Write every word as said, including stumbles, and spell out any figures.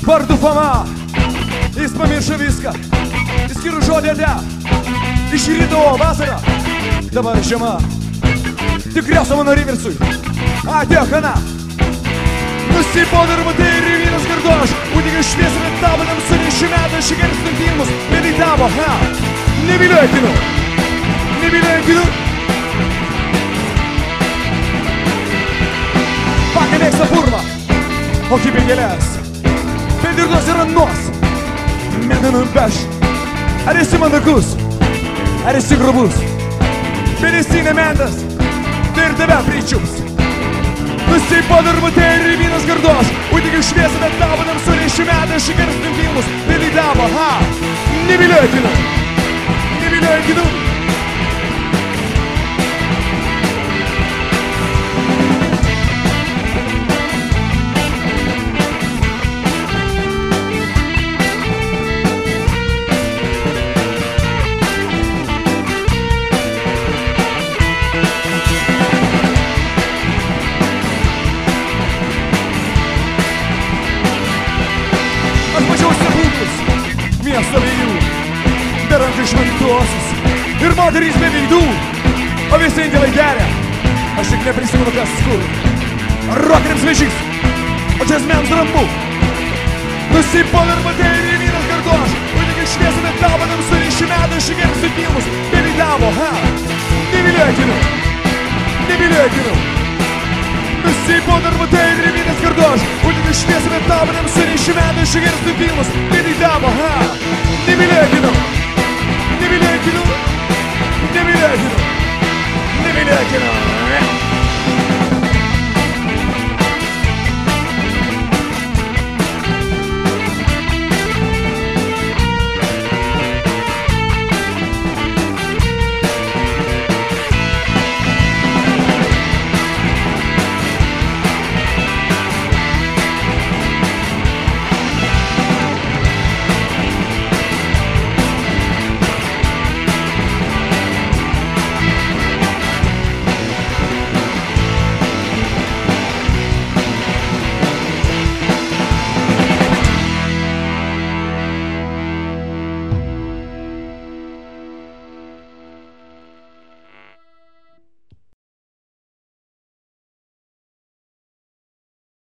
Vardu fama, jis pamiršo viską, išskyrus žodį ate. Išrydavo vasarą, dabar žiema. Tikriausia mano riversui atėjo kana. Nusipo darbutai ir vyras gardoš. Kūdikio šviesime tabanam su nešiu metų šigeris nutimus. Meditavo, ha, nevilioikinu, nevilioikinu. Pakai mėgsta purvą, o kaip gėlės. Pedirdos ir annos, medinam peš. Ar esi mandagus, ar esi grubus? Mėnesinė mentas, tai ir tave pričiups. Nusipo darbutai ir vynas gardoš. Kūdikio šviesime tabanam su nešiu metų šigeris nutimus. Meditavo, ha, nevilioikinu, nevilioikinu. Miesto vėjų, darant iš šventosius ir moterys be veidų, o visi indėlai geria. Aš tik neprisimenu, kas skur. Rokeriams vežys, o džiazmenams rambu. Nusipo darbutai ir vyras gardoš. Kūdikio šviesime tabanam su nešiu metų šigeris nutimus. Meditavo, ha, nevilioikinu, nevilioikinu. Nusipo darbutai ir vyras gardoš. Kūdikio šviesime tabanam su nešiu metų šigeris nutimus. Meditavo, ha, nevilioikinu, nevilioikinu, nevilioikinu, nevilioikinu.